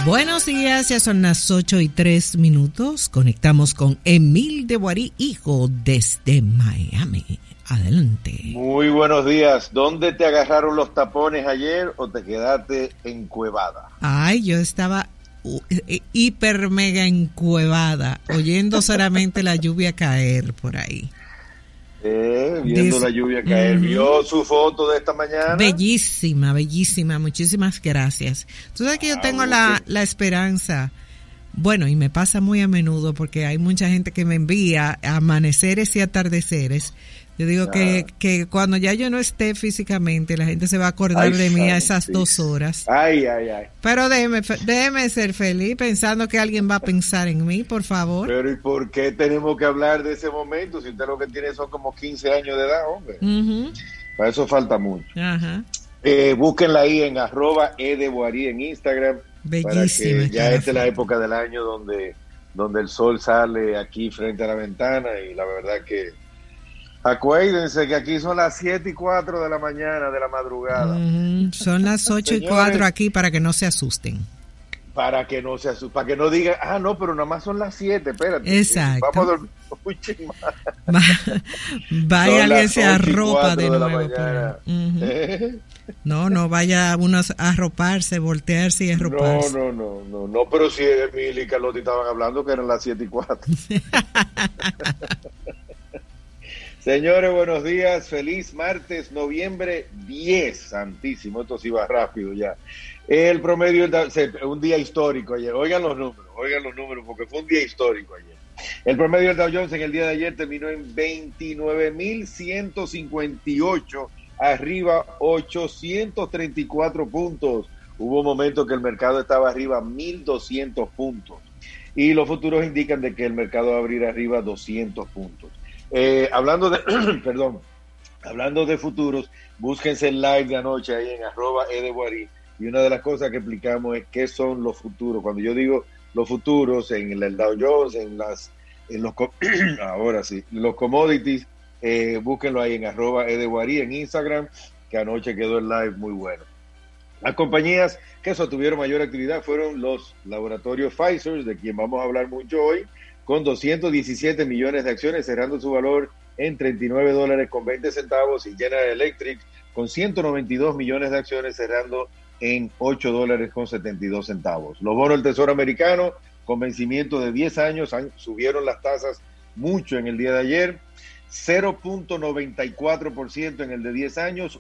Buenos días, ya son las 8:03. Conectamos con Emil de Guarí, hijo, desde Miami. Adelante. Muy buenos días. ¿Dónde te agarraron los tapones ayer o te quedaste encuevada? Ay, yo estaba hiper mega encuevada, oyendo solamente la lluvia caer por ahí. Viendo la lluvia caer. ¿Vio su foto de esta mañana? Bellísima, bellísima. Muchísimas gracias. Tú sabes que yo tengo la esperanza. Bueno, y me pasa muy a menudo porque hay mucha gente que me envía amaneceres y atardeceres. Yo digo que cuando ya yo no esté físicamente, la gente se va a acordar de mí a esas 2 horas. Ay. Pero déjeme ser feliz pensando que alguien va a pensar en mí, por favor. Pero ¿y por qué tenemos que hablar de ese momento si usted lo que tiene son como 15 años de edad, hombre? Uh-huh. Para eso falta mucho. Ajá. Búsquenla ahí en @edeboarí en Instagram. Bellísima. Para que ya esta es la época del año donde el sol sale aquí frente a la ventana y la verdad que acuérdense que aquí son las 7:04 de la mañana de la madrugada. Son las 8:04 aquí para que no se asusten. Para que no se asusten, para que no digan, no, pero nada más son las 7, espérate. Exacto. Vamos a dormir. Vaya, alguien se arropa de nuevo. No vaya uno a arroparse, voltearse y arroparse. No, pero si Emil y Carlotti estaban hablando que eran las 7:04. Señores, buenos días, feliz martes, noviembre 10, santísimo, esto sí va rápido ya. El promedio, un día histórico ayer, oigan los números porque fue un día histórico ayer. El promedio del Dow Jones en el día de ayer terminó en 29.158, arriba 834 puntos. Hubo momentos que el mercado estaba arriba 1.200 puntos y los futuros indican de que el mercado va a abrir arriba 200 puntos. Hablando de futuros, búsquense el live de anoche ahí en @edeboarí y una de las cosas que explicamos es qué son los futuros. Cuando yo digo los futuros en el Dow Jones, los commodities, búsquenlo ahí en @edeboarí en Instagram, que anoche quedó el live muy bueno. Las compañías que sostuvieron mayor actividad fueron los laboratorios Pfizer, de quien vamos a hablar mucho hoy, con 217 millones de acciones, cerrando su valor en $39.20, y General Electric con 192 millones de acciones, cerrando en $8.72. Los bonos del Tesoro americano con vencimiento de 10 años subieron las tasas mucho en el día de ayer, 0.94% en el de 10 años,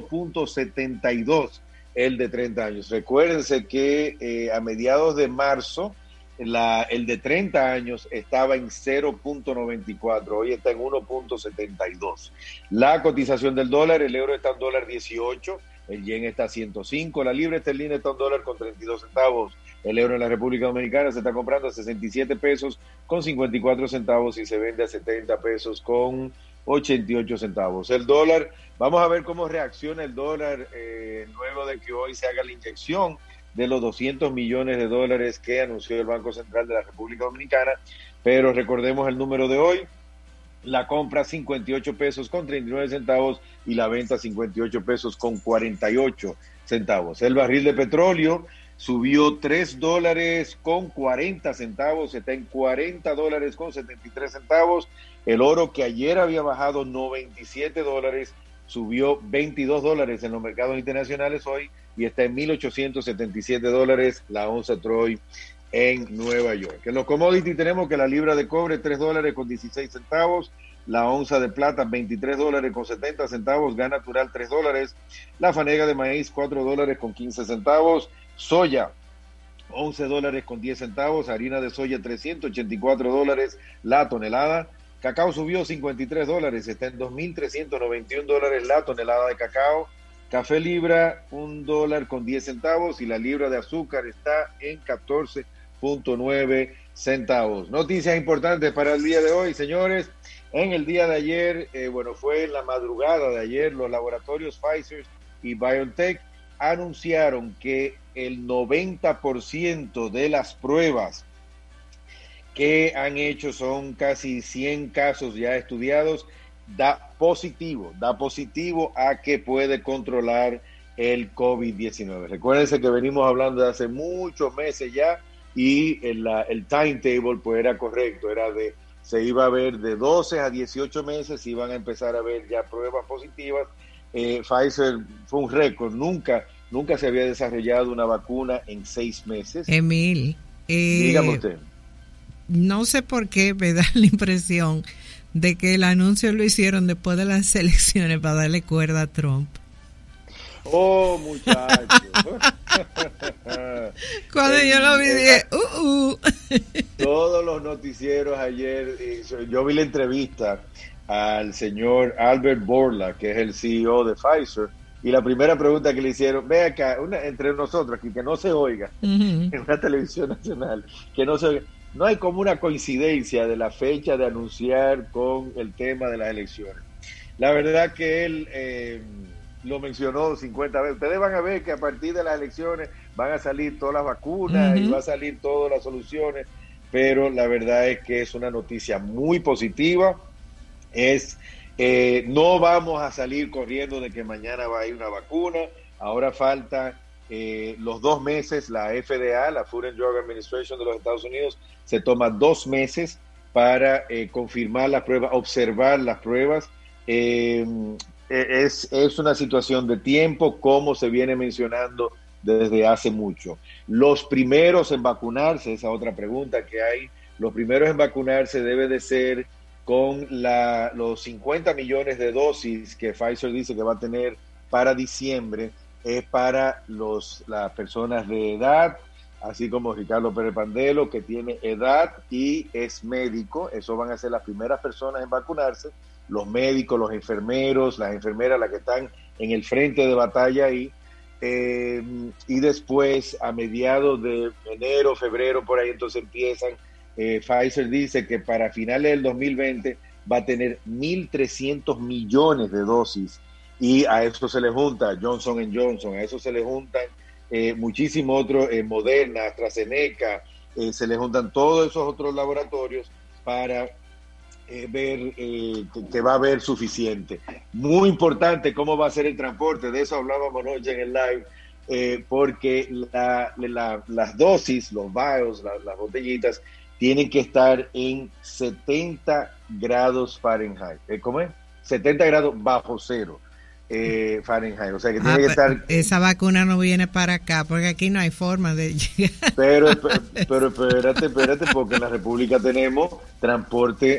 1.72% el de 30 años. Recuérdense que a mediados de marzo el de 30 años estaba en 0.94, hoy está en 1.72. La cotización del dólar, el euro está en $1.18, el yen está a 105, la libra esterlina está en $1.32, el euro en la República Dominicana se está comprando a 67 pesos con 54 centavos y se vende a 70 pesos con 88 centavos. El dólar, vamos a ver cómo reacciona el dólar luego de que hoy se haga la inyección de los $200 millones que anunció el Banco Central de la República Dominicana, pero recordemos el número de hoy: la compra 58 pesos con 39 centavos y la venta 58 pesos con 48 centavos. El barril de petróleo subió $3 con 40 centavos, está en $40 con 73 centavos. El oro, que ayer había bajado $97, subió $22 en los mercados internacionales hoy y está en $1,877 la onza Troy en Nueva York. En los commodities tenemos que la libra de cobre $3 con 16 centavos, la onza de plata $23 con 70 centavos, gas natural $3, la fanega de maíz $4 con 15 centavos, soya $11 con 10 centavos, harina de soya $384 la tonelada, cacao subió $53, está en $2,391 la tonelada de cacao. Café libra $1 con 10 centavos y la libra de azúcar está en 14.9 centavos. Noticias importantes para el día de hoy, señores. En el día de ayer, fue en la madrugada de ayer, los laboratorios Pfizer y BioNTech anunciaron que el 90% de las pruebas que han hecho, son casi 100 casos ya estudiados, da positivo a que puede controlar el COVID-19. Recuérdense que venimos hablando de hace muchos meses ya y el timetable pues era correcto, se iba a ver de 12 a 18 meses, iban a empezar a ver ya pruebas positivas. Pfizer fue un récord, nunca se había desarrollado una vacuna en 6 meses. Emil, dígame usted. No sé por qué me da la impresión de que el anuncio lo hicieron después de las elecciones para darle cuerda a Trump. Oh, muchachos. Cuando yo lo vi dije, Todos los noticieros ayer, yo vi la entrevista al señor Albert Bourla, que es el CEO de Pfizer, y la primera pregunta que le hicieron, ve acá, entre nosotros aquí, que no se oiga, en una televisión nacional, que no se oiga, no hay como una coincidencia de la fecha de anunciar con el tema de las elecciones. La verdad que él lo mencionó 50 veces. Ustedes van a ver que a partir de las elecciones van a salir todas las vacunas y va a salir todas las soluciones, pero la verdad es que es una noticia muy positiva. No vamos a salir corriendo de que mañana va a ir una vacuna. Ahora falta los 2 meses. La FDA, la Food and Drug Administration de los Estados Unidos, se toma 2 meses para confirmar las pruebas, observar las pruebas. Es una situación de tiempo, como se viene mencionando desde hace mucho. Los primeros en vacunarse, esa otra pregunta que hay, los primeros en vacunarse debe de ser con los 50 millones de dosis que Pfizer dice que va a tener para diciembre, es para las personas de edad, así como Ricardo Pérez Pandelo, que tiene edad y es médico. Eso van a ser las primeras personas en vacunarse, los médicos, los enfermeros, las enfermeras, las que están en el frente de batalla ahí, y después a mediados de enero, febrero, por ahí entonces empiezan. Pfizer dice que para finales del 2020 va a tener 1.300 millones de dosis, y a eso se le junta Johnson & Johnson, a eso se le juntan muchísimos otros, Moderna, AstraZeneca, se le juntan todos esos otros laboratorios para ver que va a haber suficiente. Muy importante cómo va a ser el transporte, de eso hablábamos anoche en el live, porque las dosis, los vials, las botellitas, tienen que estar en 70 grados Fahrenheit. ¿Cómo es? 70 grados bajo cero Fahrenheit. O sea que tiene que estar... Esa vacuna no viene para acá, porque aquí no hay forma de llegar. Pero espérate, porque en la República tenemos transporte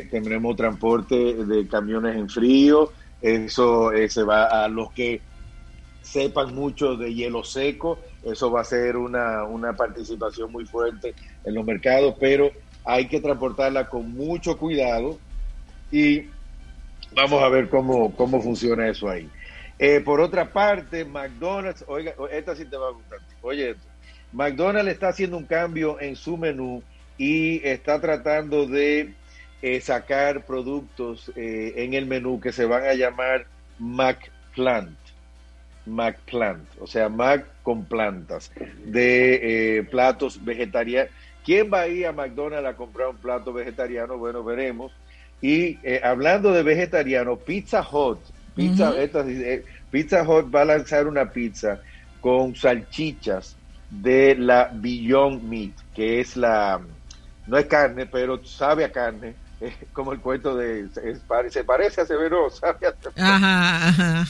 de camiones en frío. Eso se va a los que sepan mucho de hielo seco. Eso va a ser una participación muy fuerte en los mercados, pero hay que transportarla con mucho cuidado y vamos a ver cómo funciona eso ahí. Por otra parte, McDonald's, oiga, esta sí te va a gustar. Oye, McDonald's está haciendo un cambio en su menú y está tratando de sacar productos en el menú que se van a llamar McPlant, o sea, Mac con plantas, de platos vegetarianos. ¿Quién va a ir a McDonald's a comprar un plato vegetariano? Bueno, veremos. Y hablando de vegetariano, Pizza Hut va a lanzar una pizza con salchichas de la Beyond Meat, que es no es carne, pero sabe a carne, como el cuento se parece a Severo, sabe a Severo. Ajá.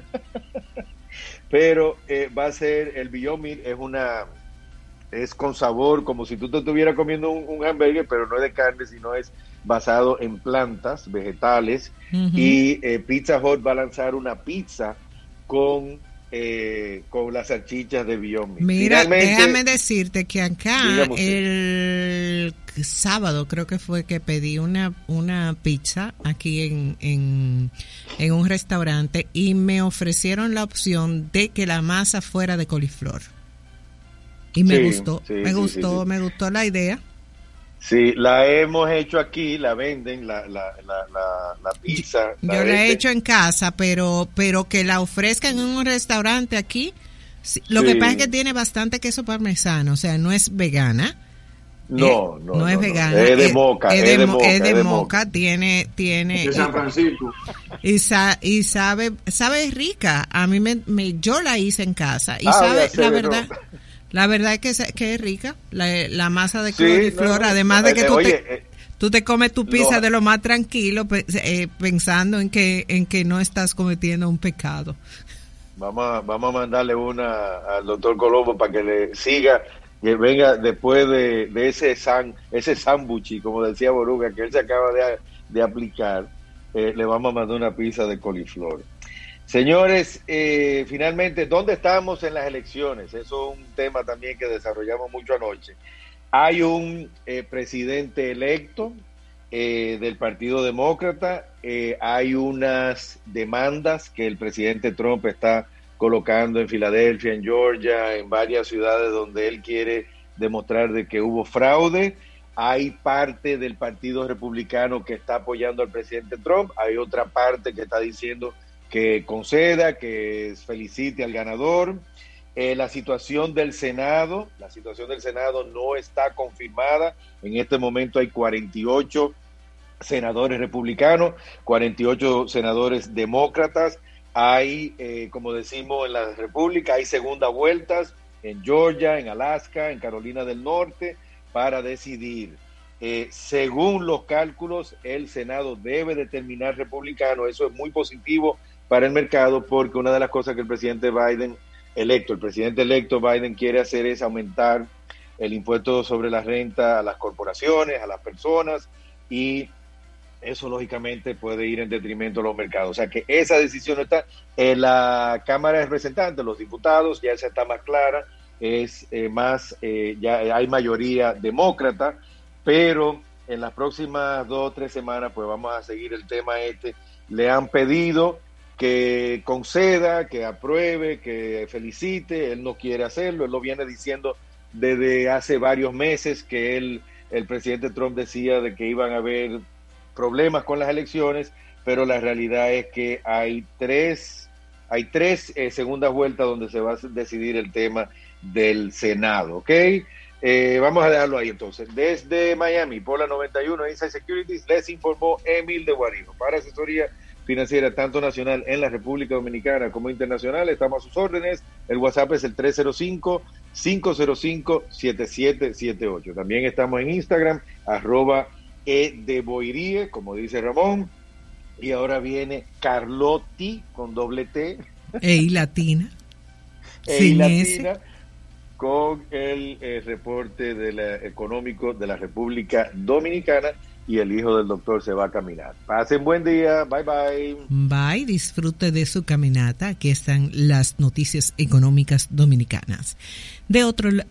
Pero va a ser, el Beyond Meat es con sabor, como si tú te estuvieras comiendo un hamburger, pero no es de carne, sino es basado en plantas, vegetales. Y Pizza Hut va a lanzar una pizza con las salchichas de Beyond Meat. Mira, déjame decirte que acá el sábado creo que fue que pedí una pizza aquí en un restaurante y me ofrecieron la opción de que la masa fuera de coliflor. Y me gustó la idea. Sí, la hemos hecho aquí, la venden, la pizza. Yo la he hecho en casa, pero que la ofrezcan en un restaurante aquí, lo que pasa es que tiene bastante queso parmesano, o sea, no es vegana, No es vegana. Es de Moca. Es de Moca. Tiene. De San Francisco. Y sabe rica. A mí yo la hice en casa. Y la verdad es que es rica. La masa de coliflor, además de que tú te comes tu pizza de lo más tranquilo, pensando en que no estás cometiendo un pecado. Vamos a mandarle una al doctor Colombo para que le siga, que venga después de ese sándwich, como decía Boruga, que él se acaba de aplicar. Le vamos a mandar una pizza de coliflor. Señores, finalmente, ¿dónde estamos en las elecciones? Eso es un tema también que desarrollamos mucho anoche. Hay un presidente electo del Partido Demócrata. Hay unas demandas que el presidente Trump está colocando en Filadelfia, en Georgia, en varias ciudades donde él quiere demostrar de que hubo fraude. Hay parte del Partido Republicano que está apoyando al presidente Trump. Hay otra parte que está diciendo que conceda, que felicite al ganador. La situación del Senado no está confirmada. En este momento hay 48 senadores republicanos, 48 senadores demócratas. Hay, como decimos en la República, hay segunda vueltas en Georgia, en Alaska, en Carolina del Norte, para decidir. Según los cálculos, el Senado debe de terminar republicano. Eso es muy positivo para el mercado, porque una de las cosas que el presidente electo Biden quiere hacer es aumentar el impuesto sobre la renta a las corporaciones, a las personas, y eso lógicamente puede ir en detrimento de los mercados. O sea que esa decisión está en la Cámara de Representantes, los diputados, ya esa está más clara, ya hay mayoría demócrata, pero en las próximas 2 o 3 semanas pues vamos a seguir el tema Le han pedido que conceda, que apruebe, que felicite. Él no quiere hacerlo. Él lo viene diciendo desde hace varios meses, que el presidente Trump decía de que iban a haber problemas con las elecciones, pero la realidad es que hay tres segundas vueltas donde se va a decidir el tema del Senado, ¿ok? Vamos a dejarlo ahí entonces. Desde Miami, por la 91 Inside Securities, les informó Emil de Guarijo. Para asesoría financiera tanto nacional en la República Dominicana como internacional, estamos a sus órdenes. El WhatsApp es el 305-505-7778. También estamos en Instagram, @edeboirie, como dice Ramón. Y ahora viene Carlotti con doble T. Y latina. Con el reporte económico de la República Dominicana, y el hijo del doctor se va a caminar. Pasen buen día, bye bye. Bye, disfrute de su caminata. Aquí están las noticias económicas dominicanas. De otro